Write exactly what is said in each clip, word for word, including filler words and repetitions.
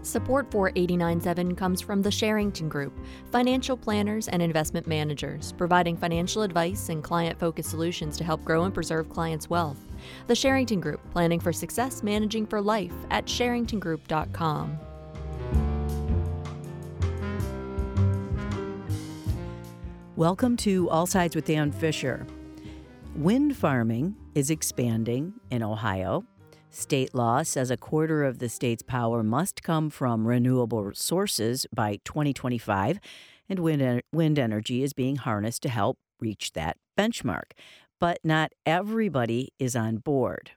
Support for eighty-nine point seven comes from the Sherrington Group, financial planners and investment managers, providing financial advice and client-focused solutions to help grow and preserve clients' wealth. The Sherrington Group, planning for success, managing for life at sherrington group dot com. Welcome to All Sides with Dan Fisher. Wind farming is expanding in Ohio. State law says a quarter of the state's power must come from renewable sources by twenty twenty-five, and wind, en- wind energy is being harnessed to help reach that benchmark. But not everybody is on board.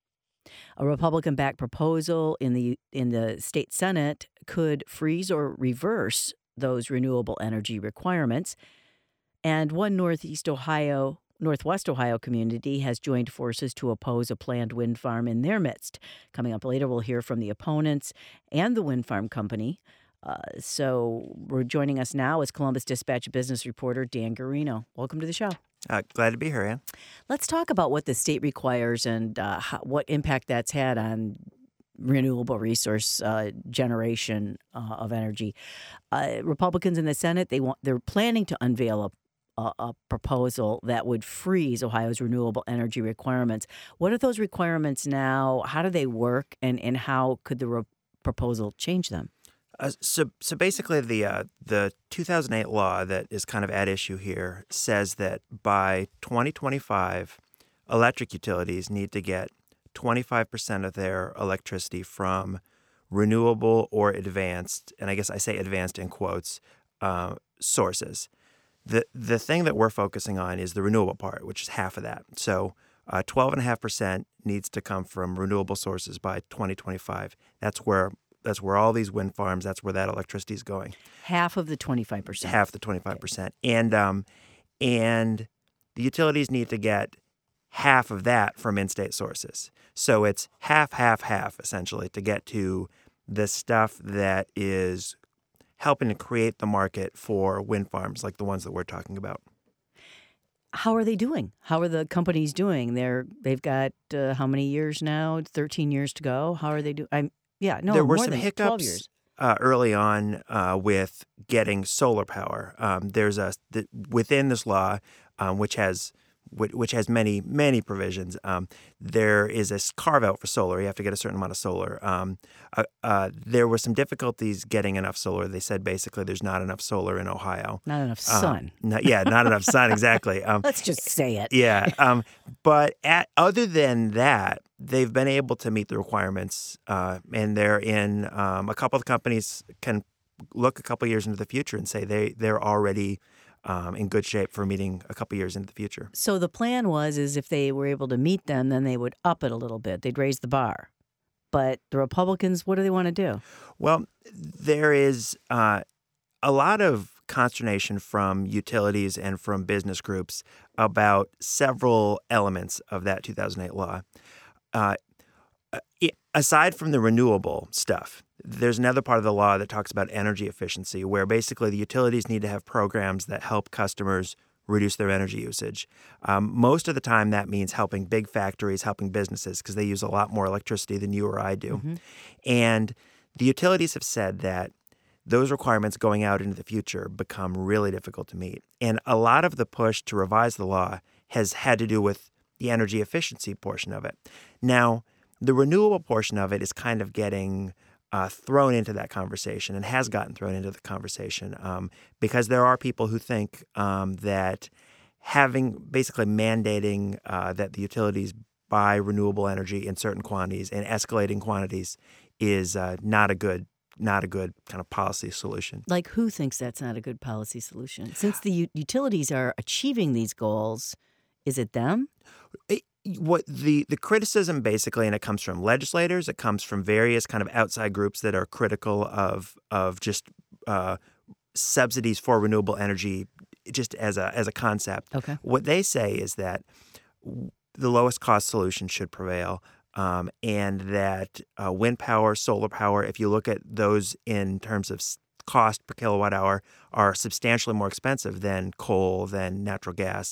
A Republican-backed proposal in the in the state Senate could freeze or reverse those renewable energy requirements. And one Northeast Ohio Northwest Ohio community has joined forces to oppose a planned wind farm in their midst. Coming up later, we'll hear from the opponents and the wind farm company. Uh, so we're joining us now is Columbus Dispatch business reporter Dan Garino. Welcome to the show. Uh, glad to be here, Ann. Let's talk about what the state requires and uh, how, what impact that's had on renewable resource uh, generation uh, of energy. Uh, Republicans in the Senate, they want they're planning to unveil a A, a proposal that would freeze Ohio's renewable energy requirements. What are those requirements now? How do they work, and, and how could the re- proposal change them? Uh, so, so basically, the uh, the two thousand eight law that is kind of at issue here says that by twenty twenty-five, electric utilities need to get twenty-five percent of their electricity from renewable or advanced, and I guess I say advanced in quotes, uh, sources. The the thing that we're focusing on is the renewable part, which is half of that. So uh, twelve point five percent needs to come from renewable sources by twenty twenty-five. That's where that's where all these wind farms, that's where that electricity is going. Half of the twenty-five percent. Half the twenty-five percent. Okay. And um, and the utilities need to get half of that from in-state sources. So it's half, half, half, essentially, to get to the stuff that is helping to create the market for wind farms like the ones that we're talking about. How are they doing? How are the companies doing? They're they've got uh, how many years now? Thirteen years to go. How are they doing? I'm yeah no. There were more some than hiccups twelve years. Uh, early on uh, with getting solar power. Um, there's a the, within this law, um, which has which has many, many provisions. Um, there is a carve out for solar. You have to get a certain amount of solar. Um, uh, uh, there were some difficulties getting enough solar. They said basically there's not enough solar in Ohio. Not enough sun. Um, not, yeah, not enough sun, exactly. Um, Let's just say it. Yeah. Um, but at, other than that, they've been able to meet the requirements, uh, and they're in um, a couple of companies can look a couple of years into the future and say they, they're already Um, in good shape for meeting a couple years into the future. So the plan was is if they were able to meet them, then they would up it a little bit. They'd raise the bar. But the Republicans, what do they want to do? Well, there is uh, a lot of consternation from utilities and from business groups about several elements of that two thousand eight law. Uh, it, aside from the renewable stuff, there's another part of the law that talks about energy efficiency, where basically the utilities need to have programs that help customers reduce their energy usage. Um, most of the time, that means helping big factories, helping businesses, because they use a lot more electricity than you or I do. Mm-hmm. And the utilities have said that those requirements going out into the future become really difficult to meet. And a lot of the push to revise the law has had to do with the energy efficiency portion of it. Now, the renewable portion of it is kind of getting Uh, thrown into that conversation and has gotten thrown into the conversation um, because there are people who think um, that having basically mandating uh, that the utilities buy renewable energy in certain quantities and escalating quantities is uh, not a good not a good kind of policy solution. Like who thinks that's not a good policy solution? Since the u- utilities are achieving these goals, is it them? It, What the, the criticism basically, and it comes from legislators, it comes from various kind of outside groups that are critical of of just uh, subsidies for renewable energy, just as a as a concept. Okay. What they say is that the lowest cost solution should prevail, um, and that uh, wind power, solar power, if you look at those in terms of cost per kilowatt hour, are substantially more expensive than coal, than natural gas.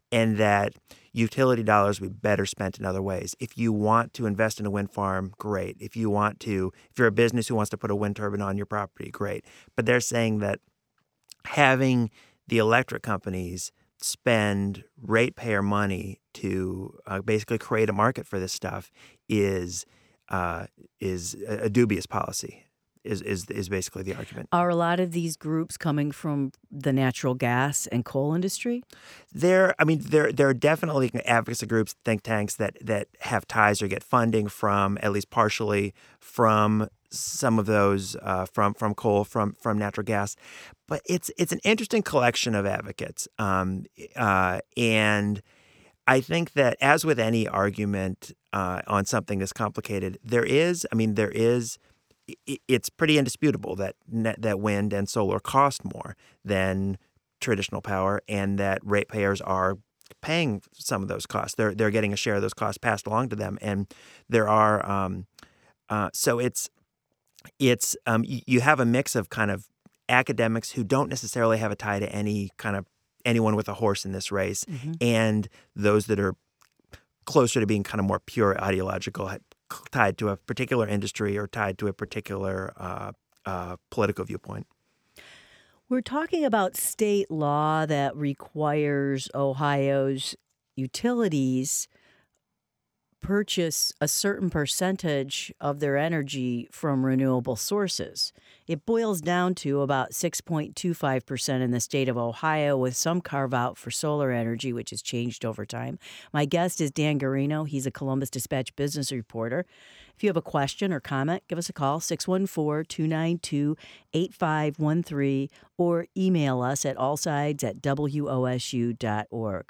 and that utility dollars would be better spent in other ways. If you want to invest in a wind farm, great. If you want to, if you're a business who wants to put a wind turbine on your property, great. But they're saying that having the electric companies spend ratepayer money to uh, basically create a market for this stuff is uh, is a dubious policy. Is, is is basically the argument. Are a lot of these groups coming from the natural gas and coal industry? There, I mean, there there are definitely advocacy groups, think tanks that that have ties or get funding from, at least partially, from some of those uh, from from coal, from from natural gas. But it's it's an interesting collection of advocates, um, uh, and I think that as with any argument uh, on something this complicated, there is, I mean, there is. It's pretty indisputable that that wind and solar cost more than traditional power, and that ratepayers are paying some of those costs. They're they're getting a share of those costs passed along to them, and there are um, uh, so it's it's um, you have a mix of kind of academics who don't necessarily have a tie to any kind of anyone with a horse in this race, mm-hmm. and those that are closer to being kind of more pure ideological, tied to a particular industry or tied to a particular uh, uh, political viewpoint. We're talking about state law that requires Ohio's utilities purchase a certain percentage of their energy from renewable sources. It boils down to about six point two five percent in the state of Ohio, with some carve-out for solar energy, which has changed over time. My guest is Dan Garino. He's a Columbus Dispatch business reporter. If you have a question or comment, give us a call, six one four, two nine two, eight five one three, or email us at allsides at w o s u dot org.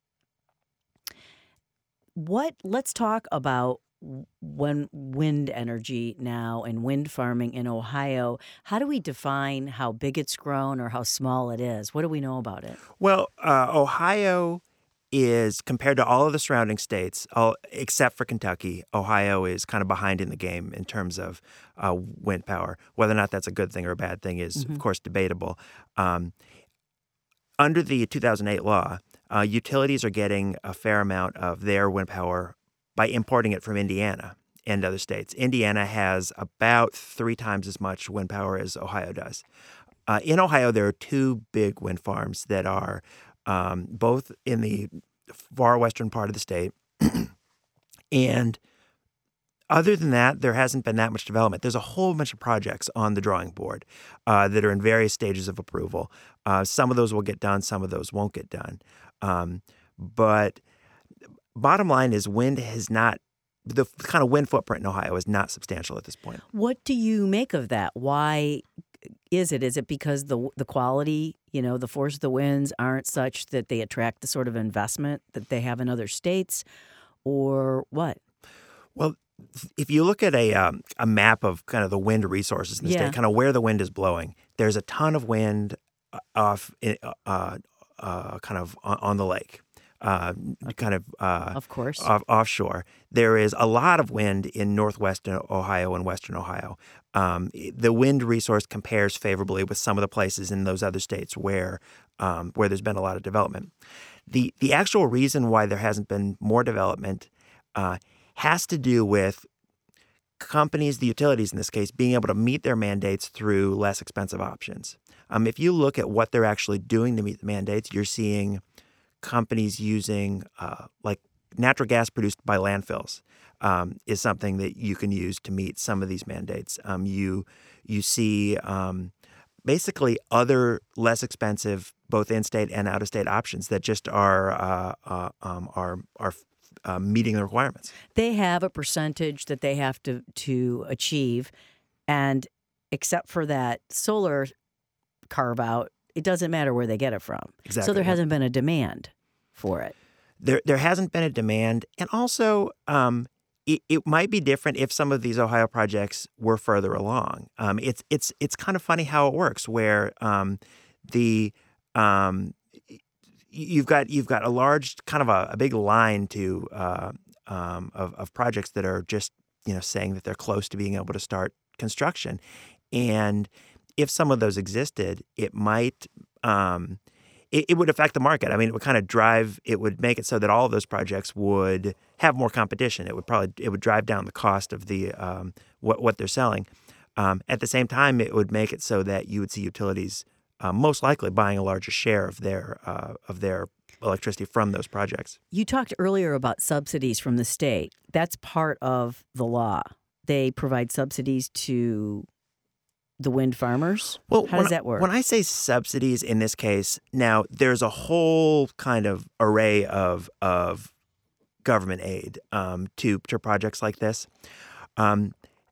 What? Let's talk about when wind energy now and wind farming in Ohio. How do we define how big it's grown or how small it is? What do we know about it? Well, uh, Ohio is, compared to all of the surrounding states, all, except for Kentucky, Ohio is kind of behind in the game in terms of uh, wind power. Whether or not that's a good thing or a bad thing is, mm-hmm. of course, debatable. Um, under the two thousand eight law, Uh, utilities are getting a fair amount of their wind power by importing it from Indiana and other states. Indiana has about three times as much wind power as Ohio does. Uh, in Ohio, there are two big wind farms that are um, both in the far western part of the state. And other than that, there hasn't been that much development. There's a whole bunch of projects on the drawing board uh, that are in various stages of approval. Uh, some of those will get done, some of those won't get done. Um, but bottom line is wind has not, the kind of wind footprint in Ohio is not substantial at this point. What do you make of that? Why is it? Is it because the the quality, you know, the force of the winds aren't such that they attract the sort of investment that they have in other states, or what? Well, if you look at a um, a map of kind of the wind resources in the yeah. state, kind of where the wind is blowing, there's a ton of wind off, uh, uh, kind of on the lake, uh, kind of uh, of course off, offshore. There is a lot of wind in northwestern Ohio and western Ohio. Um, the wind resource compares favorably with some of the places in those other states where um, where there's been a lot of development. The the actual reason why there hasn't been more development uh, has to do with companies, the utilities in this case, being able to meet their mandates through less expensive options. Um, if you look at what they're actually doing to meet the mandates, you're seeing companies using uh, like natural gas produced by landfills um, is something that you can use to meet some of these mandates. Um, you you see um, basically other less expensive, both in-state and out-of-state options that just are uh, uh, um, are are uh, meeting the requirements. They have a percentage that they have to to achieve, and except for that solar carve out, it doesn't matter where they get it from. Exactly. So there hasn't been a demand for it. There there hasn't been a demand, and also um, it, it might be different if some of these Ohio projects were further along. Um, it's it's it's kind of funny how it works, where um, the um, you've got you've got a large kind of a, a big line to uh, um, of of projects that are just you know saying that they're close to being able to start construction, and if some of those existed, it might um, it, it would affect the market. I mean, it would kind of drive, it would make it so that all of those projects would have more competition. It would probably, it would drive down the cost of the um, what what they're selling. Um, at the same time, it would make it so that you would see utilities uh, most likely buying a larger share of their uh, of their electricity from those projects. You talked earlier about subsidies from the state. That's part of the law. They provide subsidies to the wind farmers? Well, how when, does that work? When I say subsidies in this case, now there's a whole kind of array of of government aid um, to to projects like this. Um,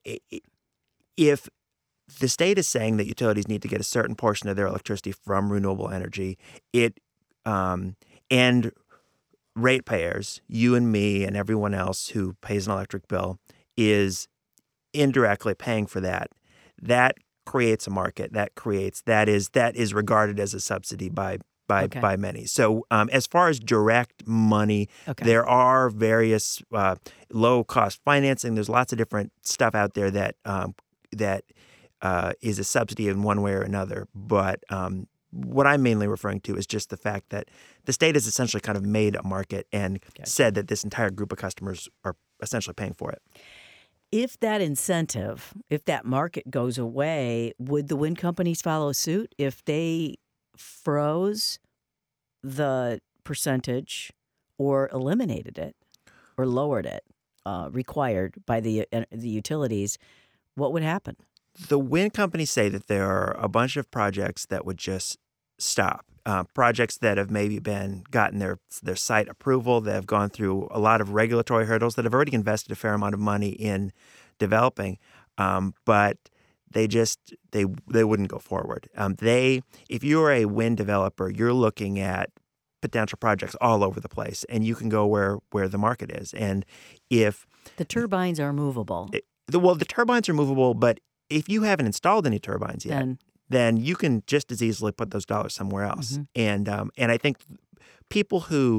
if the state is saying that utilities need to get a certain portion of their electricity from renewable energy, it um, and ratepayers, you and me and everyone else who pays an electric bill, is indirectly paying for that. That creates a market. That creates that is that is regarded as a subsidy by by Okay. by many. So um, as far as direct money, Okay. there are various uh, low cost financing. There's lots of different stuff out there that um, that uh, is a subsidy in one way or another. But um, what I'm mainly referring to is just the fact that the state has essentially kind of made a market and Gotcha. said that this entire group of customers are essentially paying for it. If that incentive, if that market goes away, would the wind companies follow suit if they froze the percentage or eliminated it or lowered it uh, required by the uh, the utilities? What would happen? The wind companies say that there are a bunch of projects that would just stop. Uh, projects that have maybe been gotten their their site approval, that have gone through a lot of regulatory hurdles, that have already invested a fair amount of money in developing, um, but they just they they wouldn't go forward. Um, they, if you're a wind developer, you're looking at potential projects all over the place, and you can go where where the market is. And if The turbines are movable. it, the, well, the turbines are movable, but if you haven't installed any turbines yet, Then then you can just as easily put those dollars somewhere else. Mm-hmm. And um, and I think people who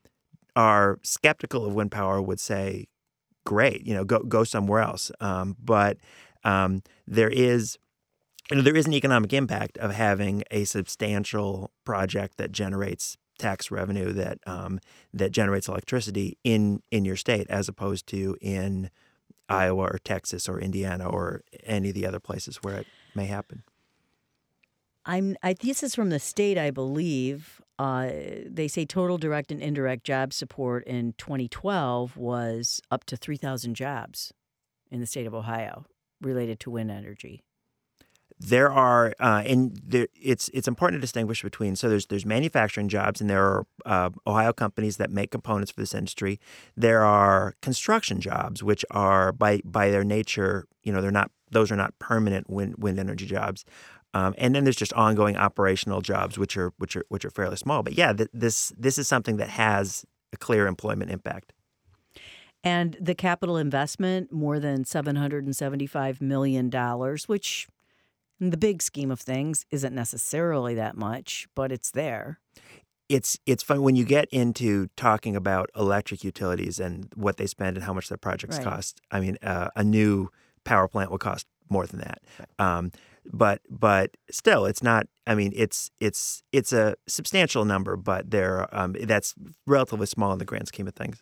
are skeptical of wind power would say, "Great, you know, go go somewhere else." Um, but um, there is, you know, there is an economic impact of having a substantial project that generates tax revenue, that um, that generates electricity in in your state, as opposed to in Iowa or Texas or Indiana or any of the other places where it may happen. I'm. I, this is from the state, I believe. Uh, they say total direct and indirect job support in twenty twelve was up to three thousand jobs in the state of Ohio related to wind energy. There are, uh, and there, it's it's important to distinguish between. So there's there's manufacturing jobs, and there are uh, Ohio companies that make components for this industry. There are construction jobs, which are by by their nature, you know, they're not those are not permanent wind wind energy jobs. Um, and then there's just ongoing operational jobs, which are which are which are fairly small. But yeah, th- this this is something that has a clear employment impact. And the capital investment, more than seven hundred seventy-five million dollars, which in the big scheme of things isn't necessarily that much, but it's there. It's it's fun when you get into talking about electric utilities and what they spend and how much their projects Right. cost. I mean, uh, a new power plant will cost more than that. Right. Um, but but still, it's not. I mean, it's it's it's a substantial number, but there um, that's relatively small in the grand scheme of things.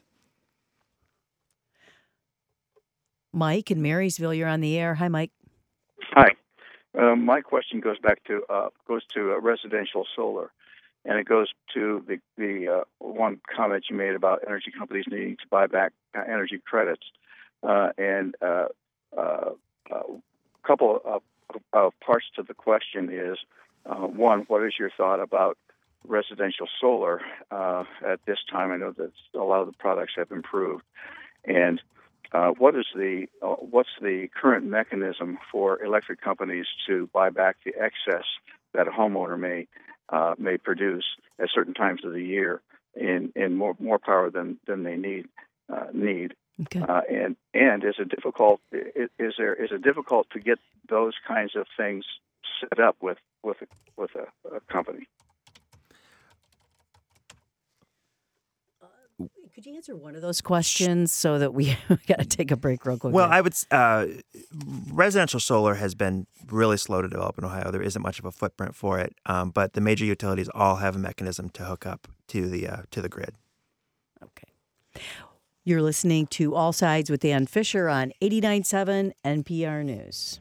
Mike in Marysville, you're on the air. Hi, Mike. Hi. Uh, my question goes back to uh, goes to uh, residential solar, and it goes to the the uh, one comment you made about energy companies needing to buy back uh, energy credits, uh, and a uh, uh, uh, couple of, of parts to the question is uh, one, what is your thought about residential solar uh, at this time? I know that a lot of the products have improved, and Uh, what is the uh, what's the current mechanism for electric companies to buy back the excess that a homeowner may uh, may produce at certain times of the year in, in more more power than, than they need uh, need Okay. uh, and and is it difficult is, is there is it difficult to get those kinds of things set up with with a, with a, a company? Could you answer one of those questions so that we, we got to take a break real quick? Well, I would. Uh, residential solar has been really slow to develop in Ohio. There isn't much of a footprint for it, um, but the major utilities all have a mechanism to hook up to the uh, to the grid. Okay. You're listening to All Sides with Dan Fisher on eighty-nine point seven N P R News.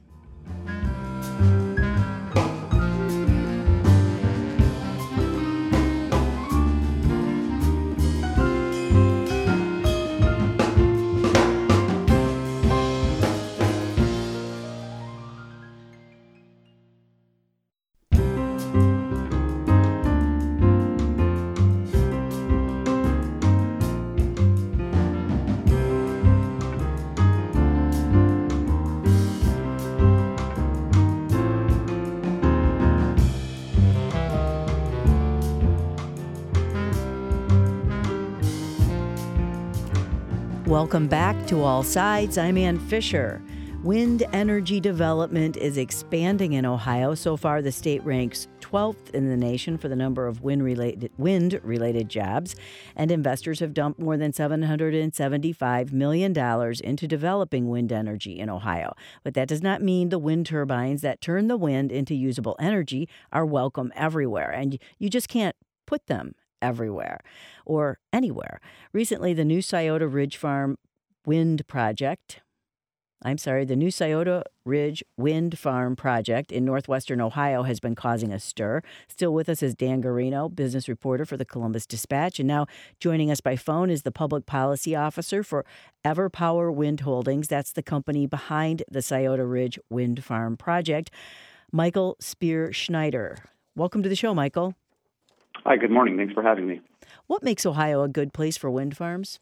Welcome back to All Sides. I'm Ann Fisher. Wind energy development is expanding in Ohio. So far, the state ranks twelfth in the nation for the number of wind-related wind-related jobs, and investors have dumped more than seven hundred seventy-five million dollars into developing wind energy in Ohio. But that does not mean the wind turbines that turn the wind into usable energy are welcome everywhere, and you just can't put them everywhere or anywhere. Recently, the new Scioto Ridge Farm Wind Project, I'm sorry, the new Scioto Ridge Wind Farm Project in northwestern Ohio has been causing a stir. Still with us is Dan Garino, business reporter for the Columbus Dispatch. And now joining us by phone is the public policy officer for EverPower Wind Holdings. That's the company behind the Scioto Ridge Wind Farm Project. Michael Spear Schneider. Welcome to the show, Michael. Hi, good morning. Thanks for having me. What makes Ohio a good place for wind farms?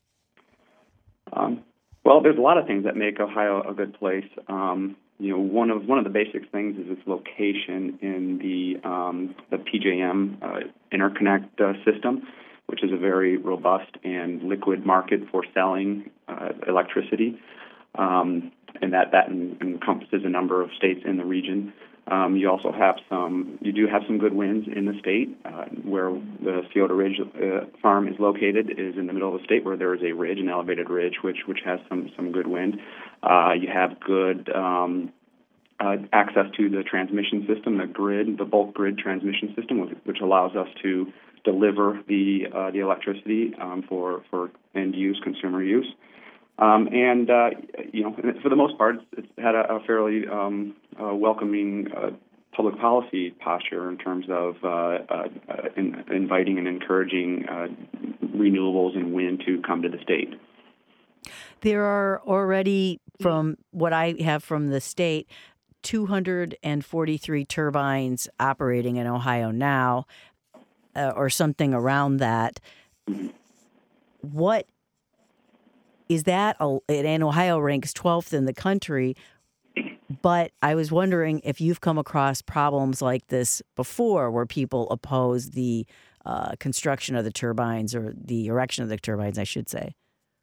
Um, well, there's a lot of things that make Ohio a good place. Um, you know, one of one of the basic things is its location in the um, the P J M uh, interconnect uh, system, which is a very robust and liquid market for selling uh, electricity, um, and that that en- encompasses a number of states in the region. Um, you also have some, you do have some good winds in the state. Uh, where the Scioto Ridge uh, farm is located is in the middle of the state where there is a ridge, an elevated ridge, which which has some, some good wind. Uh, you have good um, uh, access to the transmission system, the grid, the bulk grid transmission system, which, which allows us to deliver the uh, the electricity um, for, for end use, consumer use. Um, and, uh, you know, for the most part, it's had a, a fairly um, uh, welcoming uh, public policy posture in terms of uh, uh, in, inviting and encouraging uh, renewables and wind to come to the state. There are already, from what I have from the state, two hundred forty-three turbines operating in Ohio now, uh, or something around that. Mm-hmm. What is that? And Ohio ranks twelfth in the country. But I was wondering if you've come across problems like this before where people oppose the uh, construction of the turbines or the erection of the turbines, I should say.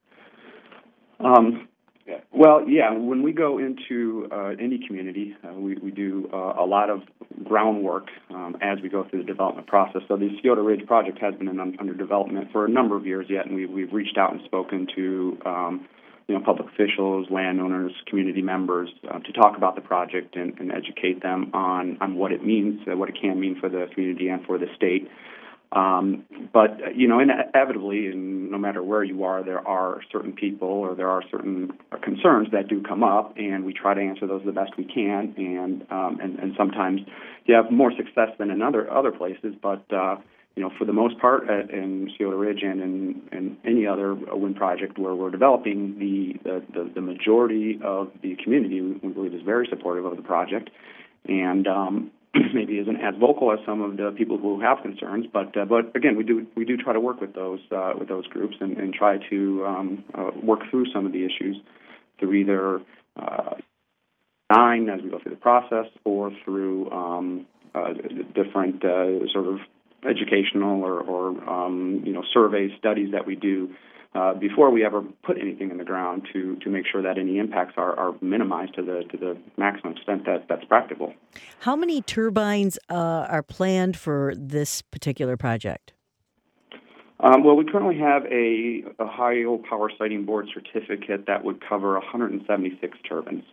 Um, well, yeah, when we go into uh, any community, uh, we, we do uh, a lot of groundwork um, as we go through the development process. So the Scioto Ridge project has been in, under development for a number of years yet, and we, we've reached out and spoken to um, you know, public officials, landowners, community members uh, to talk about the project and, and educate them on, on what it means, uh, what it can mean for the community and for the state. Um, but, you know, inevitably, and no matter where you are, there are certain people or there are certain concerns that do come up, and we try to answer those the best we can. And um, and, and sometimes you have more success than in other, other places. But, uh, you know, for the most part, at, in Scioto Ridge and in, in any other wind project where we're developing, the, the, the, the majority of the community, we believe, is very supportive of the project. And um maybe isn't as vocal as some of the people who have concerns, but uh, but again, we do we do try to work with those uh, with those groups and, and try to um, uh, work through some of the issues through either uh, design as we go through the process or through um, uh, different uh, sort of educational or, or um, you know survey studies that we do uh, before we ever put anything in the ground to to make sure that any impacts are, are minimized to the to the maximum extent that that's practical. How many turbines uh, are planned for this particular project? Um, well, we currently have a Ohio Power Siting Board certificate that would cover one hundred seventy-six turbines.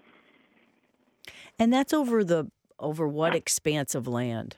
And that's over the over what expanse of land?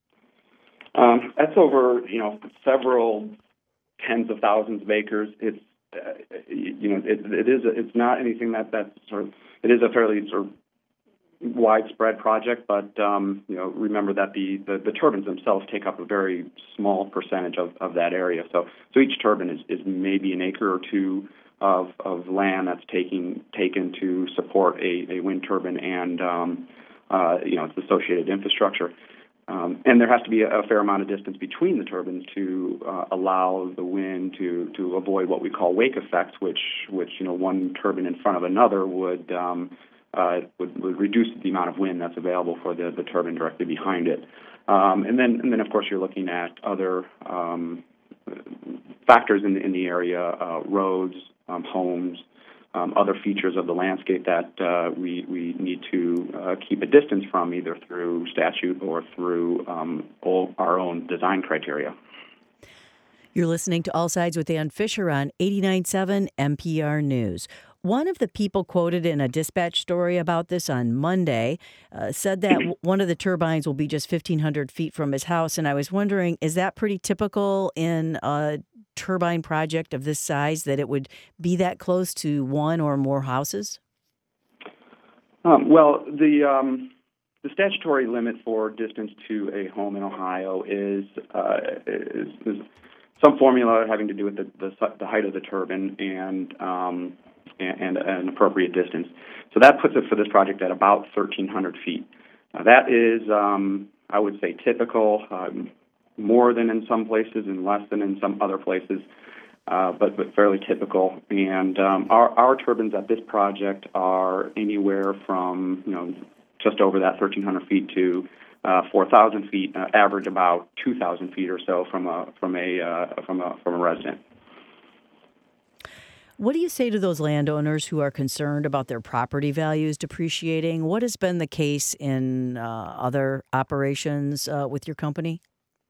Um, that's over, you know, several tens of thousands of acres. It's, uh, you know, it, it is. It's not anything that that's sort of. It is a fairly sort of widespread project, but um, you know, remember that the, the, the turbines themselves take up a very small percentage of, of that area. So, so each turbine is, is maybe an acre or two of, of land that's taking taken to support a, a wind turbine and um, uh, you know, its associated infrastructure. Um, and there has to be a, a fair amount of distance between the turbines to uh, allow the wind to, to avoid what we call wake effects, which which you know, one turbine in front of another would um, Uh, would, would reduce the amount of wind that's available for the, the turbine directly behind it. Um, and then, and then, of course, you're looking at other um, factors in, in the area, uh, roads, um, homes, um, other features of the landscape that uh, we, we need to uh, keep a distance from, either through statute or through um, all our own design criteria. You're listening to All Sides with Ann Fisher on eighty-nine point seven N P R News. One of the people quoted in a dispatch story about this on Monday uh, said that w- one of the turbines will be just fifteen hundred feet from his house. And I was wondering, is that pretty typical in a turbine project of this size, that it would be that close to one or more houses? Um, well, the um, the statutory limit for distance to a home in Ohio is uh, is, is some formula having to do with the, the, the height of the turbine and um, and an appropriate distance. So that puts it for this project at about thirteen hundred feet. Now that is, um, I would say, typical, um, more than in some places and less than in some other places, uh, but, but fairly typical. And um, our, our turbines at this project are anywhere from, you know, just over that thirteen hundred feet to uh, four thousand feet, uh, average about two thousand feet or so from a from a uh, from a from a resident. What do you say to those landowners who are concerned about their property values depreciating? What has been the case in uh, other operations uh, with your company?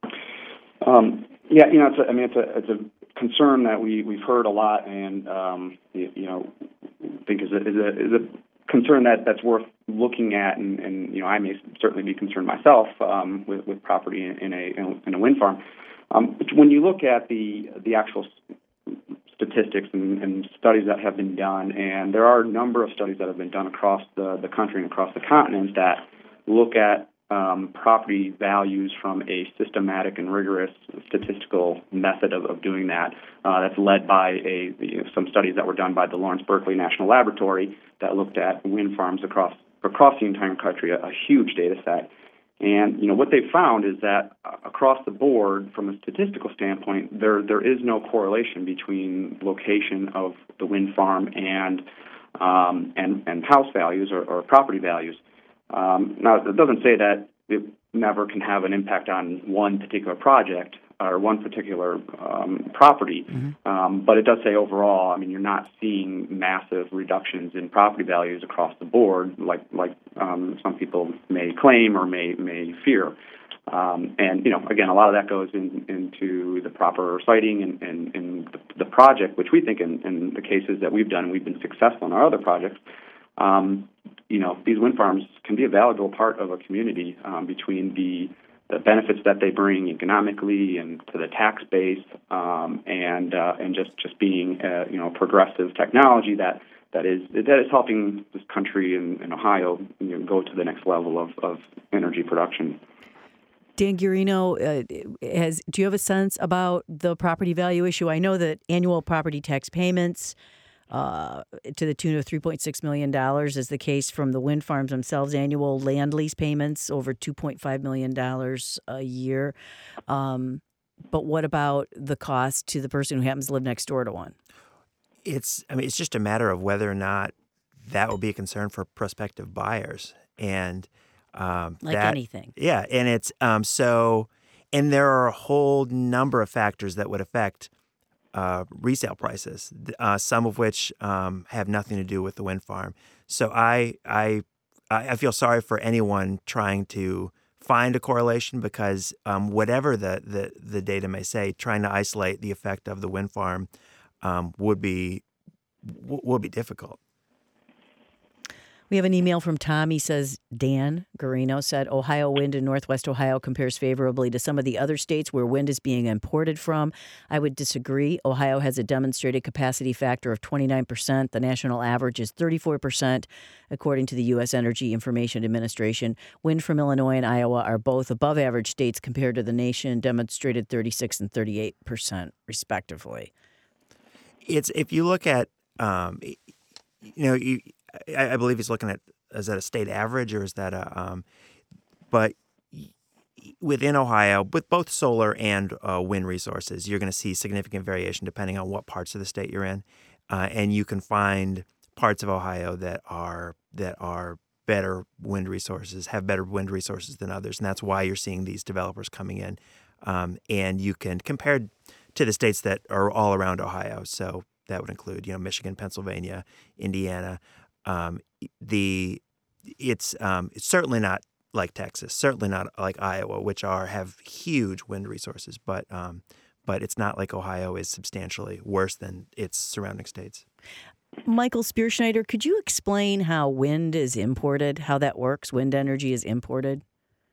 Um, yeah, you know, it's a, I mean, it's a it's a concern that we we've heard a lot, and um, you, you know, think is a, is a is a concern that, that's worth looking at, and, and you know, I may certainly be concerned myself um, with with property in, in a in a wind farm. Um, when you look at the the actual statistics and, and studies that have been done, and there are a number of studies that have been done across the, the country and across the continent that look at um, property values from a systematic and rigorous statistical method of, of doing that. Uh, that's led by a you know, some studies that were done by the Lawrence Berkeley National Laboratory that looked at wind farms across across the entire country, a, a huge data set. And you know what they found is that uh, across the board, from a statistical standpoint, there there is no correlation between location of the wind farm and um, and and house values or, or property values. Um, now, it doesn't say that it never can have an impact on one particular project or one particular um, property, mm-hmm. um, but it does say overall. I mean, you're not seeing massive reductions in property values across the board, like like um, some people may claim or may may fear. Um, and you know, again, a lot of that goes in, into the proper siting and, and, and the, the project, which we think in, in the cases that we've done, we've been successful in our other projects. Um, you know, these wind farms can be a valuable part of a community um, between the the benefits that they bring economically and to the tax base, um, and uh, and just just being uh, you know progressive technology that that is that is helping this country and, and Ohio you know, go to the next level of, of energy production. Dan Guarino, uh, has do you have a sense about the property value issue? I know that annual property tax payments Uh, to the tune of three point six million dollars is the case from the wind farms themselves. Annual land lease payments over two point five million dollars a year. Um, but what about the cost to the person who happens to live next door to one? It's, I mean, it's just a matter of whether or not that will be a concern for prospective buyers. And um, like that, anything. Yeah. And it's um, so, and there are a whole number of factors that would affect Uh, resale prices, uh, some of which um, have nothing to do with the wind farm. So I, I, I feel sorry for anyone trying to find a correlation because um, whatever the, the, the data may say, trying to isolate the effect of the wind farm um, would be w- would be difficult. We have an email from Tom. He says, Dan Garino said, Ohio wind in Northwest Ohio compares favorably to some of the other states where wind is being imported from. I would disagree. Ohio has a demonstrated capacity factor of twenty-nine percent. The national average is thirty-four percent, according to the U S Energy Information Administration. Wind from Illinois and Iowa are both above average states compared to the nation, demonstrated thirty-six and thirty-eight percent, respectively. It's if you look at, um, you know, you, I, I believe he's looking at, is that a state average or is that a, um, but within Ohio, with both solar and uh, wind resources, you're going to see significant variation depending on what parts of the state you're in. Uh, and you can find parts of Ohio that are, that are better wind resources, have better wind resources than others. And that's why you're seeing these developers coming in. Um, and you can compare to the states that are all around Ohio. So that would include, you know, Michigan, Pennsylvania, Indiana. Um, the it's um, it's certainly not like Texas, certainly not like Iowa, which are have huge wind resources, but um, but it's not like Ohio is substantially worse than its surrounding states. Michael Spearschneider, could you explain how wind is imported, how that works? Wind energy is imported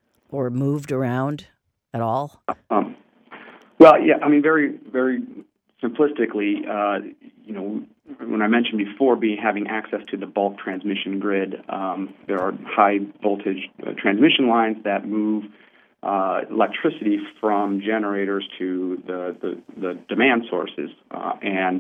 or moved around at all? Um, well, yeah, I mean, very, very simplistically, uh, you know, when I mentioned before being having access to the bulk transmission grid, um, there are high voltage uh, transmission lines that move uh, electricity from generators to the, the, the demand sources. Uh, and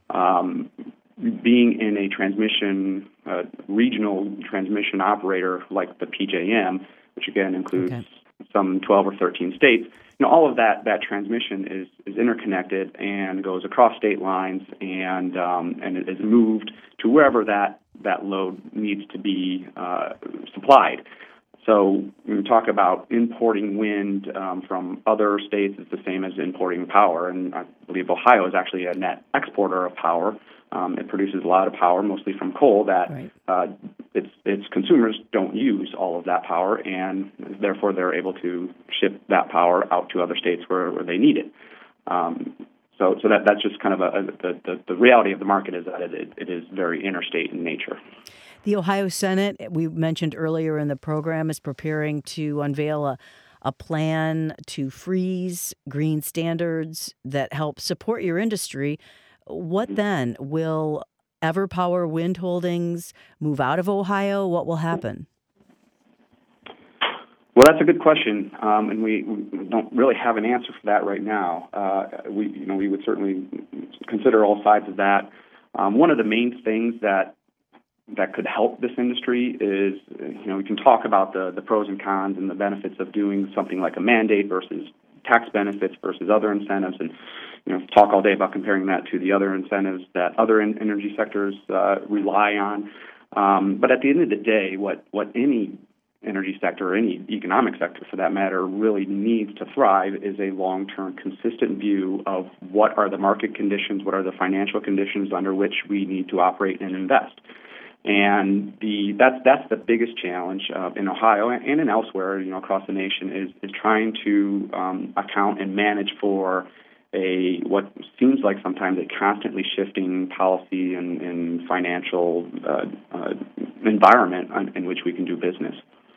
um, being in a transmission, uh, regional transmission operator like the P J M, which again includes okay. some twelve or thirteen states, you know, all of that, that transmission is, is interconnected and goes across state lines and um, and it is moved to wherever that, that load needs to be uh, supplied. So when we talk about importing wind um, from other states, it's the same as importing power. And I believe Ohio is actually a net exporter of power. Um, it produces a lot of power, mostly from coal, that right. uh, its its consumers don't use all of that power, and therefore they're able to ship that power out to other states where, where they need it. Um, so so that that's just kind of a, a the, the the reality of the market is that it it is very interstate in nature. The Ohio Senate, we mentioned earlier in the program, is preparing to unveil a a plan to freeze green standards that help support your industry. What then? Will EverPower Wind Holdings move out of Ohio? What will happen? Well, that's a good question, um, and we, we don't really have an answer for that right now. Uh, we, you know, we would certainly consider all sides of that. Um, one of the main things that that could help this industry is, you know, we can talk about the, the pros and cons and the benefits of doing something like a mandate versus tax benefits versus other incentives, and you know, talk all day about comparing that to the other incentives that other in- energy sectors uh, rely on. Um, but at the end of the day, what, what any energy sector or any economic sector, for that matter, really needs to thrive is a long-term, consistent view of what are the market conditions, what are the financial conditions under which we need to operate and invest. And the that's that's the biggest challenge uh, in Ohio and in elsewhere, you know, across the nation is is trying to um, account and manage for a what seems like sometimes a constantly shifting policy and, and financial uh, uh, environment in which we can do business.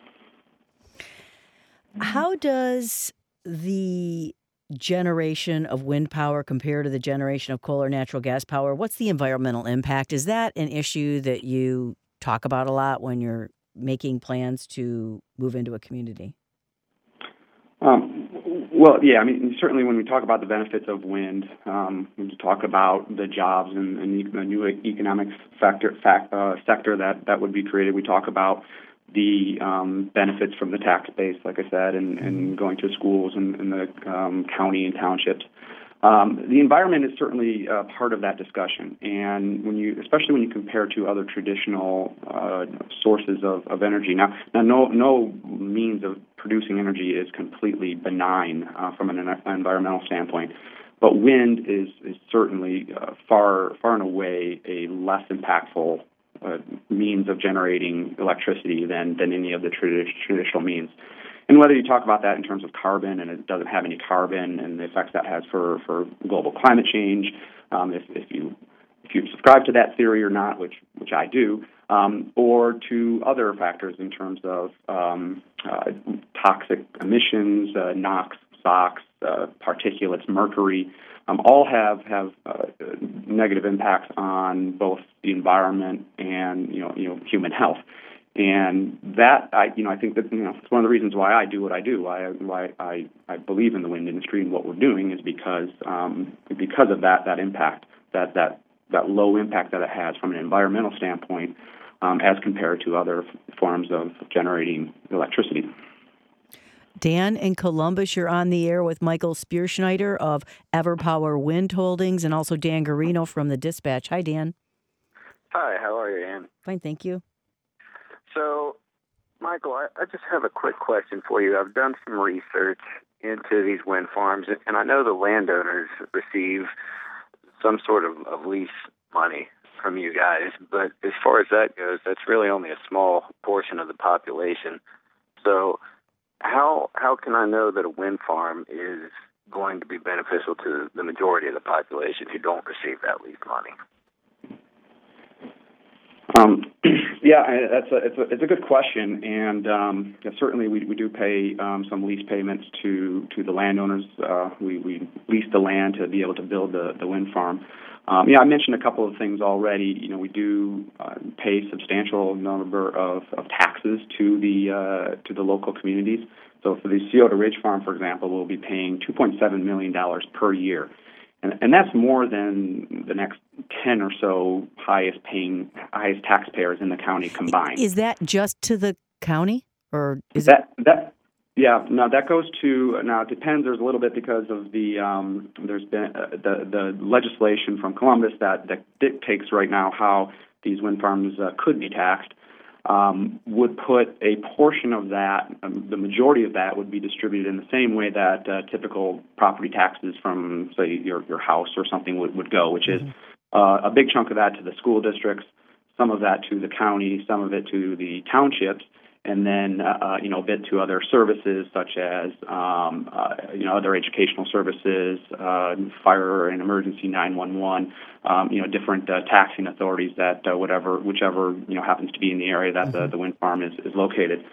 How does the generation of wind power compared to the generation of coal or natural gas power? What's the environmental impact? Is that an issue that you talk about a lot when you're making plans to move into a community? Um, well, yeah, I mean, certainly when we talk about the benefits of wind, um, we talk about the jobs and, and the new economic factor, fact, uh, sector that, that would be created. We talk about the um, benefits from the tax base, like I said, and, and going to schools in, in the um, county and townships. Um, the environment is certainly uh, part of that discussion, and when you, especially when you compare to other traditional uh, sources of, of energy. Now, now, no, no means of producing energy is completely benign uh, from an environmental standpoint, but wind is is certainly uh, far, far and away a less impactful Uh, means of generating electricity than, than any of the tradi- traditional means. and whether you talk about that in terms of carbon and it doesn't have any carbon and the effects that has for, for global climate change, um, if, if you if you subscribe to that theory or not, which which I do, um, or to other factors in terms of um, uh, toxic emissions, uh, NOx, SOx, uh, particulates, mercury, um, all have have uh, negative impacts on both the environment and you know you know human health. And that I you know I think that you know it's one of the reasons why I do what I do, why I, why I, I believe in the wind industry and what we're doing is because um, because of that that impact that that that low impact that it has from an environmental standpoint um, as compared to other f- forms of generating electricity. Dan in Columbus, you're on the air with Michael Spearschneider of EverPower Wind Holdings and also Dan Garino from the Dispatch. Hi, Dan. Hi, how are you, Ann? Fine, thank you. So, Michael, I, I just have a quick question for you. I've done some research into these wind farms, and I know the landowners receive some sort of, of lease money from you guys, but as far as that goes, that's really only a small portion of the population. So how how can I know that a wind farm is going to be beneficial to the majority of the population who don't receive that lease money? Um, yeah, that's a, it's a it's a good question, and um, yeah, certainly we we do pay um, some lease payments to, to the landowners. Uh, we we lease the land to be able to build the, the wind farm. Um, yeah, I mentioned a couple of things already. You know, we do uh, pay substantial number of, of taxes to the uh, to the local communities. So for the Scioto Ridge Farm, for example, we'll be paying two point seven million dollars per year. And, and that's more than the next ten or so highest paying, highest taxpayers in the county combined. Is that just to the county, or is that it... that? Yeah, no, that goes to now. It depends. There's a little bit because of the um, there's been uh, the the legislation from Columbus that that dictates right now how these wind farms uh, could be taxed. Um, would put a portion of that, um, the majority of that would be distributed in the same way that uh, typical property taxes from, say, your, your house or something would, would go, which is uh, a big chunk of that to the school districts, some of that to the county, some of it to the townships, and then, uh, you know, a bit to other services such as, um, uh, you know, other educational services, uh, fire and emergency nine one one, um, you know, different uh, taxing authorities that uh, whatever, whichever, you know, happens to be in the area that the, the wind farm is, is located.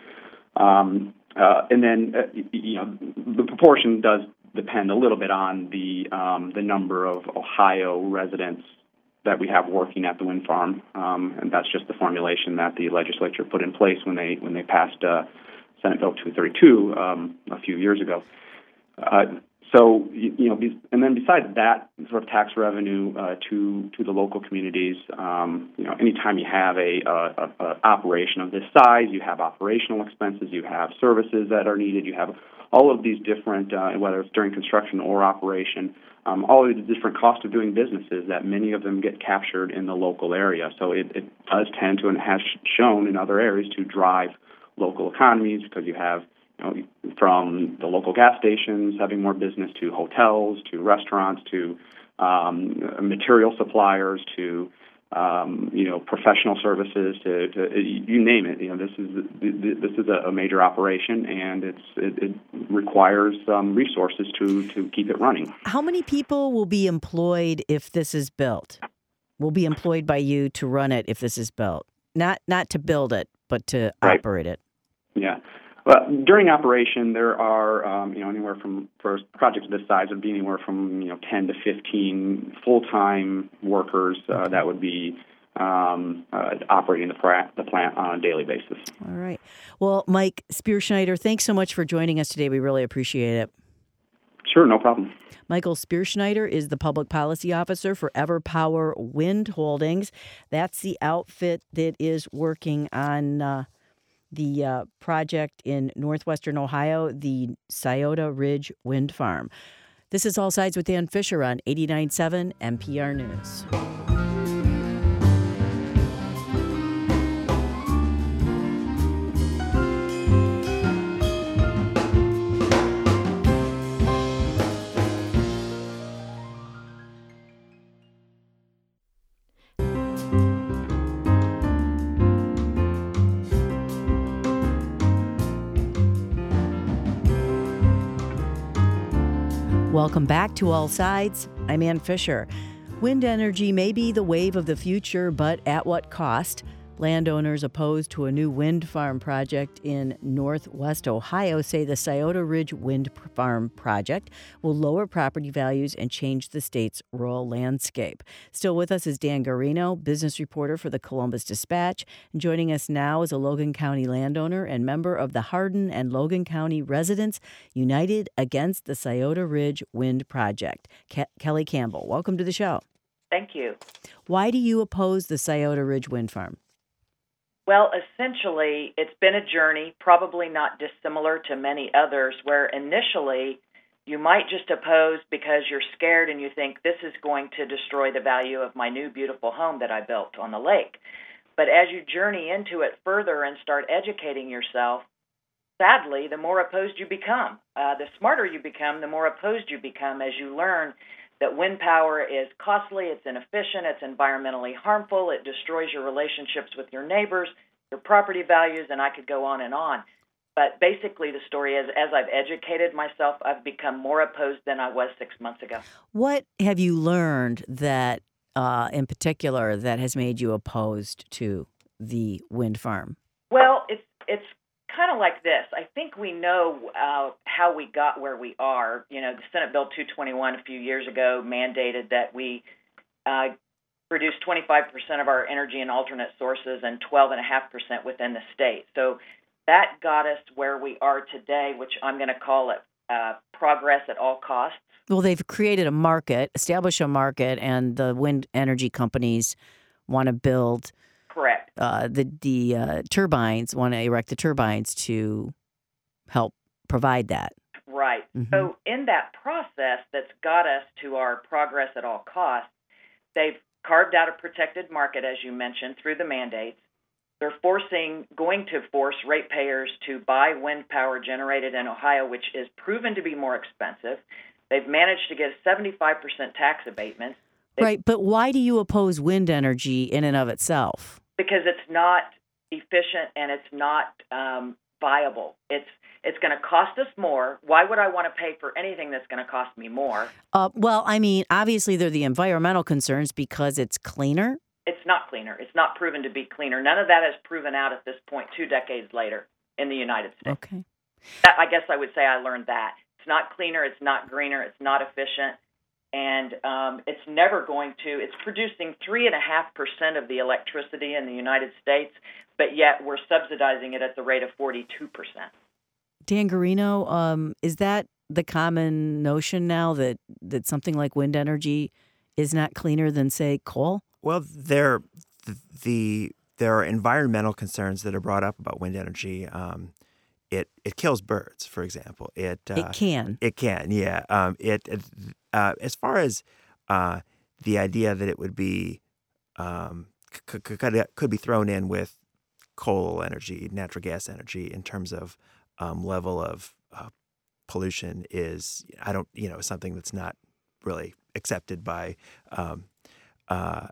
Um, uh, and then, uh, you know, the proportion does depend a little bit on the um, the number of Ohio residents that we have working at the wind farm, um, and that's just the formulation that the legislature put in place when they when they passed uh, Senate Bill two thirty-two um, a few years ago. Uh, so you, you know, and then besides that sort of tax revenue uh, to to the local communities, um, you know, anytime you have a, a, a operation of this size, you have operational expenses, you have services that are needed, you have all of these different, uh, whether it's during construction or operation. Um, all of the different costs of doing businesses that many of them get captured in the local area. So it, it does tend to and has shown in other areas to drive local economies because you have, you know, from the local gas stations having more business to hotels, to restaurants, to um, material suppliers, to um, you know, professional services, to, to you name it. You know, this is this is a major operation, and it's it, it requires um, resources to to keep it running. How many people will be employed if this is built? Will be employed by you to run it if this is built, not not to build it, but to right. operate it. Yeah. Well, during operation, there are um, you know anywhere from for projects of this size would be anywhere from you know ten to fifteen full-time workers uh, that would be um, uh, operating the, pra- the plant on a daily basis. All right. Well, Mike Spearschneider, thanks so much for joining us today. We really appreciate it. Sure, no problem. Michael Spearschneider is the Public Policy Officer for EverPower Wind Holdings. That's the outfit that is working on Uh, the uh, project in northwestern Ohio, the Scioto Ridge Wind Farm. This is All Sides with Dan Fisher on eighty-nine point seven N P R News. Welcome back to All Sides. I'm Ann Fisher. Wind energy may be the wave of the future, but at what cost? Landowners opposed to a new wind farm project in northwest Ohio say the Scioto Ridge Wind Farm project will lower property values and change the state's rural landscape. Still with us is Dan Garino, business reporter for the Columbus Dispatch. And joining us now is a Logan County landowner and member of the Hardin and Logan County Residents United Against the Scioto Ridge Wind Project. Ke- Kelly Campbell, welcome to the show. Thank you. Why do you oppose the Scioto Ridge Wind Farm? Well, essentially, it's been a journey, probably not dissimilar to many others, where initially you might just oppose because you're scared and you think this is going to destroy the value of my new beautiful home that I built on the lake. But as you journey into it further and start educating yourself, sadly, the more opposed you become. Uh, the smarter you become, the more opposed you become as you learn that wind power is costly, it's inefficient, it's environmentally harmful, it destroys your relationships with your neighbors, your property values, and I could go on and on. But basically the story is, as I've educated myself, I've become more opposed than I was six months ago. What have you learned that, uh, in particular, that has made you opposed to the wind farm? Well, it's it's kind of like this. I think we know uh, how we got where we are. You know, the Senate Bill two twenty-one a few years ago mandated that we uh, produce twenty-five percent of our energy in alternate sources and twelve point five percent within the state. So that got us where we are today, which I'm going to call it uh, progress at all costs. Well, they've created a market, established a market, and the wind energy companies want to build Correct. Uh, the the uh, turbines, want to erect the turbines to help provide that. Right. Mm-hmm. So in that process that's got us to our progress at all costs, they've carved out a protected market, as you mentioned, through the mandates. They're forcing, going to force ratepayers to buy wind power generated in Ohio, which is proven to be more expensive. They've managed to get seventy-five percent tax abatement. Right, but why do you oppose wind energy in and of itself? Because it's not efficient and it's not um, viable. It's it's going to cost us more. Why would I want to pay for anything that's going to cost me more? Uh, well, I mean, obviously there are the environmental concerns because it's cleaner. It's not cleaner. It's not proven to be cleaner. None of that is proven out at this point, two decades later in the United States. Okay. That, I guess I would say I learned that. It's not cleaner. It's not greener. It's not efficient. And um, it's never going to, it's producing three point five percent of the electricity in the United States, but yet we're subsidizing it at the rate of forty-two percent. Dan Garino, um, is that the common notion now that, that something like wind energy is not cleaner than, say, coal? Well, there, the, the there are environmental concerns that are brought up about wind energy. Um, it it kills birds, for example. It uh, it can. It can, yeah. Um, it, it uh, as far as uh, the idea that it would be um, c- c- could could be thrown in with coal energy, natural gas energy in terms of um, level of uh, pollution is I don't you know something that's not really accepted by. Um, uh,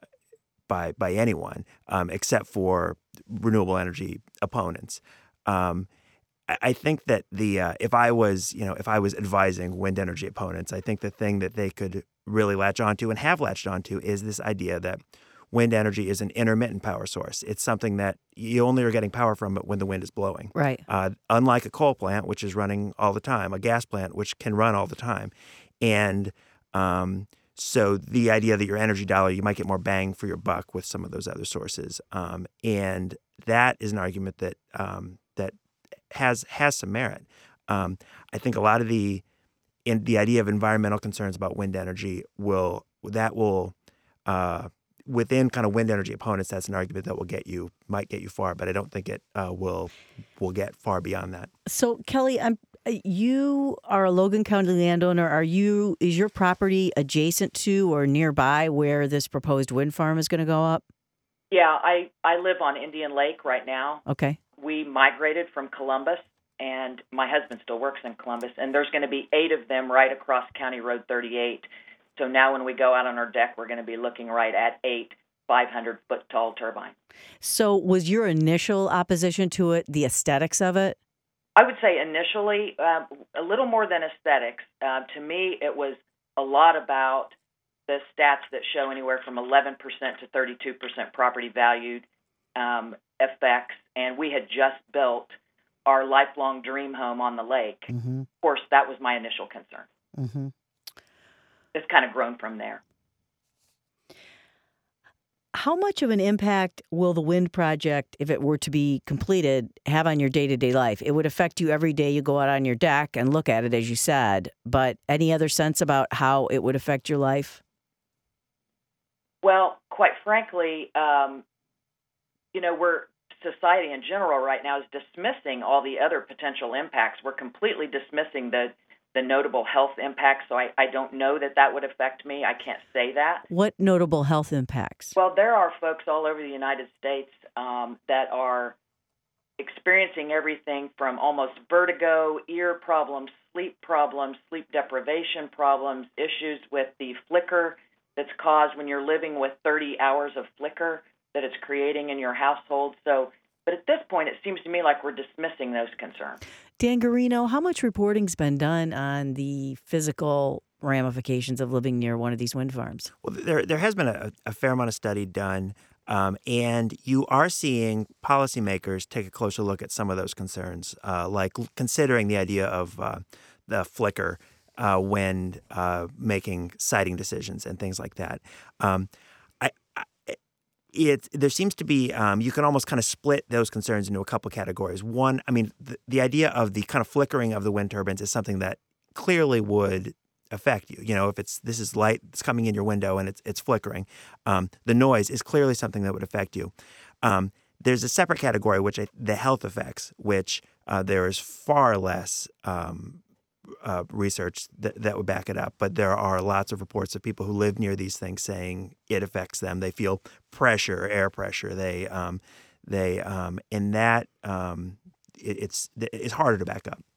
by by anyone um, except for renewable energy opponents. Um, I, I think that the uh, if I was you know if I was advising wind energy opponents, I think the thing that they could really latch onto and have latched onto is this idea that wind energy is an intermittent power source. It's something that you only are getting power from it when the wind is blowing. Right. Uh, unlike a coal plant, which is running all the time, a gas plant, which can run all the time, and um, So the idea that your energy dollar, you might get more bang for your buck with some of those other sources, um, and that is an argument that um, that has has some merit. Um, I think a lot of the in the idea of environmental concerns about wind energy will that will uh, within kind of wind energy opponents, that's an argument that will get you might get you far, but I don't think it uh, will will get far beyond that. So Kelly, I'm. You are a Logan County landowner. Are you? Is your property adjacent to or nearby where this proposed wind farm is going to go up? Yeah, I, I live on Indian Lake right now. Okay. We migrated from Columbus, and my husband still works in Columbus, and there's going to be eight of them right across County Road thirty-eight. So now when we go out on our deck, we're going to be looking right at eight five hundred foot tall turbines. So was your initial opposition to it the aesthetics of it? I would say initially um, a little more than aesthetics. Uh, to me, it was a lot about the stats that show anywhere from eleven percent to thirty-two percent property valued um, effects, and we had just built our lifelong dream home on the lake. Mm-hmm. Of course, that was my initial concern. Mm-hmm. It's kind of grown from there. How much of an impact will the wind project, if it were to be completed, have on your day-to-day life? It would affect you every day you go out on your deck and look at it, as you said, but any other sense about how it would affect your life? Well, quite frankly, um, you know, we're society in general right now is dismissing all the other potential impacts. We're completely dismissing the the notable health impacts, so I, I don't know that that would affect me. I can't say that. What notable health impacts? Well, there are folks all over the United States um, that are experiencing everything from almost vertigo, ear problems, sleep problems, sleep deprivation problems, issues with the flicker that's caused when you're living with thirty hours of flicker that it's creating in your household. So, but at this point, it seems to me like we're dismissing those concerns. Dan Garino, how much reporting's been done on the physical ramifications of living near one of these wind farms? Well, there there has been a, a fair amount of study done, um, and you are seeing policymakers take a closer look at some of those concerns, uh, like considering the idea of uh, the flicker uh, when uh, making siting decisions and things like that. Um, I, I It there seems to be um, you can almost kind of split those concerns into a couple categories. One, I mean, the, the idea of the kind of flickering of the wind turbines is something that clearly would affect you. You know, if it's this is light that's coming in your window and it's it's flickering, um, the noise is clearly something that would affect you. Um, there's a separate category, which I, the health effects, which uh, there is far less Um, Uh, research that, that would back it up, but there are lots of reports of people who live near these things saying it affects them. They feel pressure, air pressure. They, um, they, um, and that um, it, it's it's harder to back up.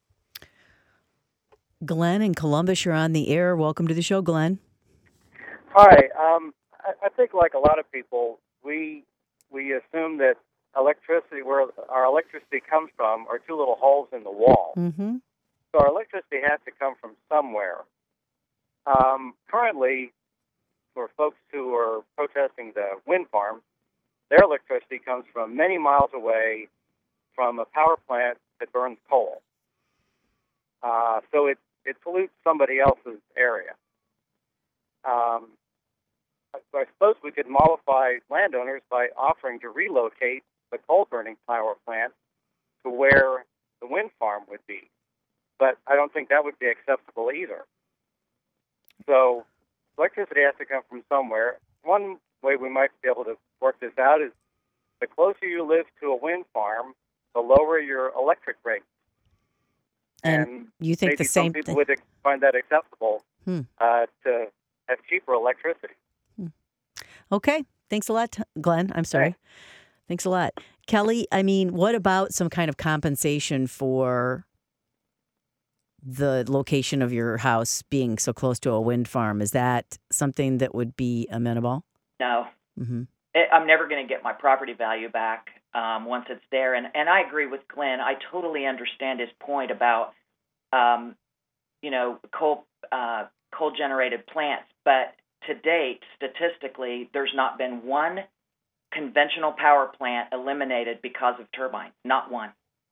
Glenn in Columbus, you're on the air. Welcome to the show, Glenn. Hi. Um, I, I think, like a lot of people, we we assume that electricity, where our electricity comes from, are two little holes in the wall. Mm-hmm. So our electricity has to come from somewhere. Um, currently, for folks who are protesting the wind farm, their electricity comes from many miles away from a power plant that burns coal. Uh, so it, it pollutes somebody else's area. Um, so I suppose we could mollify landowners by offering to relocate the coal-burning power plant to where the wind farm would be. But I don't think that would be acceptable either. So electricity has to come from somewhere. One way we might be able to work this out is the closer you live to a wind farm, the lower your electric rate. And, and you think maybe the same some people thing? would find that acceptable Hmm. uh, to have cheaper electricity. Hmm. Okay. Thanks a lot, Glenn. I'm sorry. Okay. Thanks a lot. Kelly, I mean, what about some kind of compensation for the location of your house being so close to a wind farm? Is that something that would be amenable? No. Mm-hmm. It, I'm never going to get my property value back um, once it's there. And, and I agree with Glenn. I totally understand his point about, um, you know, coal, uh, coal-generated plants. But to date, statistically, there's not been one conventional power plant eliminated because of turbines. Not one.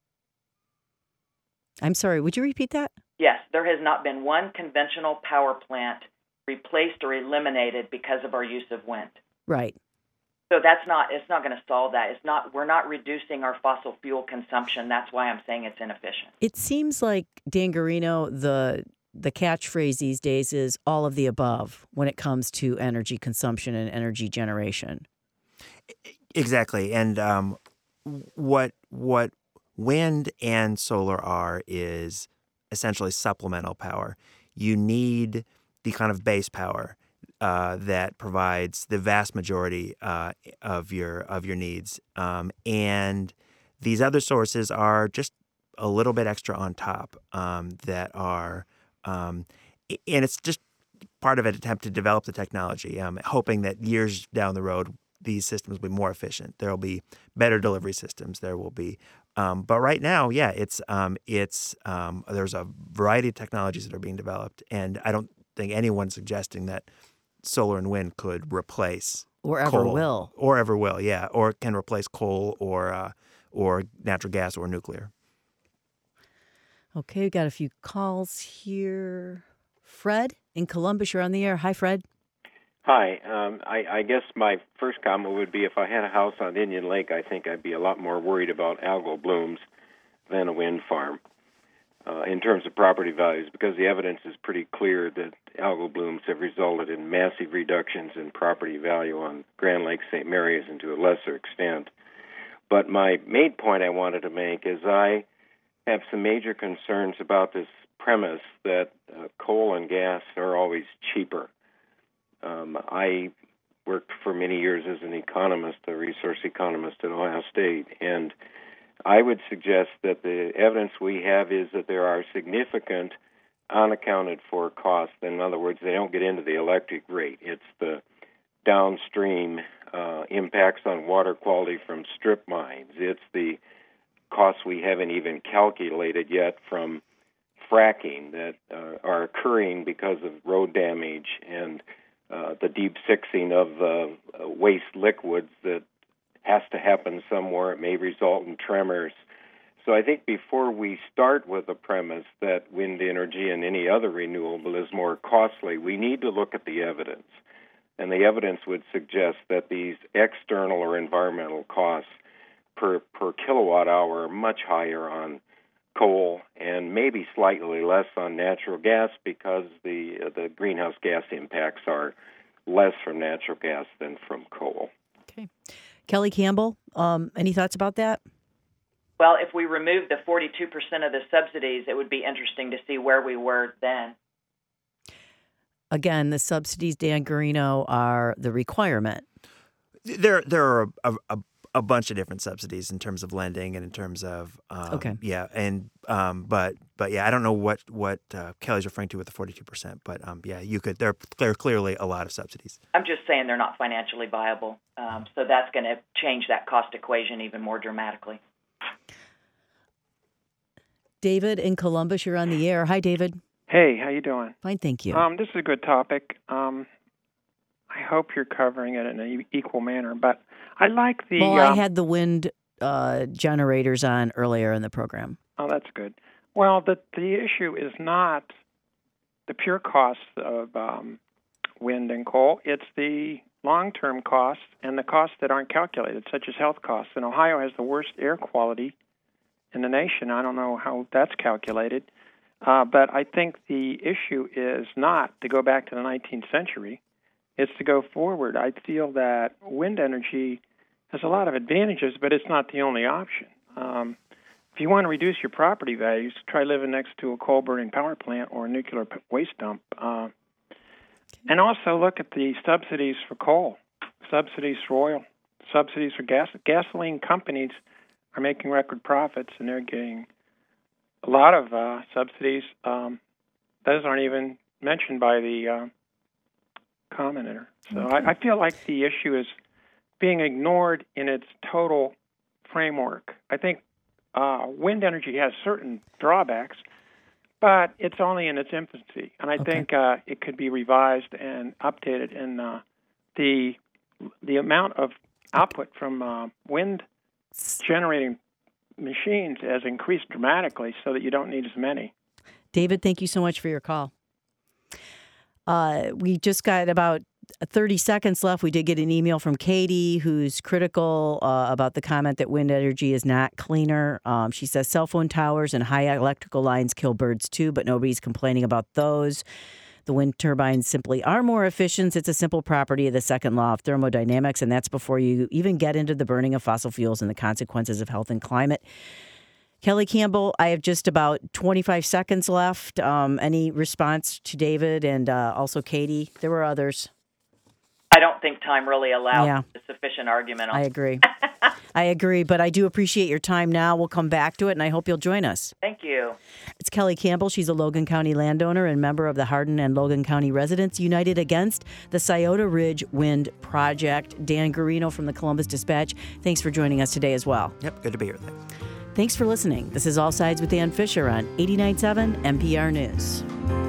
I'm sorry, would you repeat that? Yes, there has not been one conventional power plant replaced or eliminated because of our use of wind. Right. So that's not, it's not going to solve that. It's not, we're not reducing our fossil fuel consumption. That's why I'm saying it's inefficient. It seems like, Dan Garino, the the catchphrase these days is all of the above when it comes to energy consumption and energy generation. Exactly. And um, what what wind and solar are is essentially supplemental power. You need the kind of base power uh, that provides the vast majority uh, of your of your needs, um, and these other sources are just a little bit extra on top. Um, that are, um, and it's just part of an attempt to develop the technology, um, hoping that years down the road these systems will be more efficient. There will be better delivery systems. There will be, um, but right now, yeah, it's um, it's um, there's a variety of technologies that are being developed, and I don't think anyone's suggesting that solar and wind could replace or ever coal, will, or ever will, yeah, or can replace coal or uh, or natural gas or nuclear. Okay, we got a few calls here. Fred in Columbus, you're on the air. Hi, Fred. Hi. Um, I, I guess my first comment would be if I had a house on Indian Lake, I think I'd be a lot more worried about algal blooms than a wind farm uh, in terms of property values, because the evidence is pretty clear that algal blooms have resulted in massive reductions in property value on Grand Lake, Saint Mary's, and to a lesser extent. But my main point I wanted to make is I have some major concerns about this premise that uh, coal and gas are always cheaper. Um, I worked for many years as an economist, a resource economist at Ohio State, and I would suggest that the evidence we have is that there are significant unaccounted for costs. In other words, they don't get into the electric rate. It's the downstream uh, impacts on water quality from strip mines. It's the costs we haven't even calculated yet from fracking that uh, are occurring because of road damage and uh, the deep sixing of uh, waste liquids that has to happen somewhere. It may result in tremors. So I think before we start with the premise that wind energy and any other renewable is more costly, we need to look at the evidence. And the evidence would suggest that these external or environmental costs per, per kilowatt hour are much higher on coal and maybe slightly less on natural gas because the uh, the greenhouse gas impacts are less from natural gas than from coal. Okay. Kelly Campbell, um, any thoughts about that? Well, if we remove the forty-two percent of the subsidies, it would be interesting to see where we were then. Again, the subsidies, Dan Garino, are the requirement. There, there are a, a, a bunch of different subsidies in terms of lending and in terms of um, okay, yeah, and um, but but yeah, I don't know what what uh, Kelly's referring to with the forty-two percent, but um, yeah, you could. There, there are clearly a lot of subsidies. I'm just saying they're not financially viable, um, so that's going to change that cost equation even more dramatically. David in Columbus, you're on the air. Hi, David. Hey, how you doing? Fine, thank you. Um, this is a good topic. Um, I hope you're covering it in an equal manner, but I like the... Well, um, I had the wind uh, generators on earlier in the program. Oh, that's good. Well, the the issue is not the pure costs of um, wind and coal. It's the long-term costs and the costs that aren't calculated, such as health costs. And Ohio has the worst air quality in the nation. I don't know how that's calculated. Uh, but I think the issue is not to go back to the nineteenth century. It's to go forward. I feel that wind energy has a lot of advantages, but it's not the only option. Um, if you want to reduce your property values, try living next to a coal-burning power plant or a nuclear waste dump. Uh, and also look at the subsidies for coal, subsidies for oil, subsidies for gas. Gasoline companies are making record profits, and they're getting a lot of uh, subsidies. Um, those aren't even mentioned by the uh, commenter. So okay. I, I feel like the issue is being ignored in its total framework. I think uh, wind energy has certain drawbacks, but it's only in its infancy. And I okay. think uh, it could be revised and updated. And uh, the the amount of output from uh, wind generating machines has increased dramatically so that you don't need as many. David, thank you so much for your call. Uh, we just got about thirty seconds left. We did get an email from Katie, who's critical uh, about the comment that wind energy is not cleaner. Um, she says cell phone towers and high electrical lines kill birds too, but nobody's complaining about those. The wind turbines simply are more efficient. It's a simple property of the second law of thermodynamics, and that's before you even get into the burning of fossil fuels and the consequences of health and climate. Kelly Campbell, I have just about twenty-five seconds left. Um, any response to David and uh, also Katie? There were others. I don't think time really allows Yeah. a sufficient argument on. I agree. I agree, but I do appreciate your time now. We'll come back to it, and I hope you'll join us. Thank you. It's Kelly Campbell. She's a Logan County landowner and member of the Hardin and Logan County Residents United Against the Scioto Ridge Wind Project. Dan Garino from the Columbus Dispatch, thanks for joining us today as well. Yep, good to be here. Thanks. Thanks for listening. This is All Sides with Dan Fisher on eighty-nine point seven N P R News.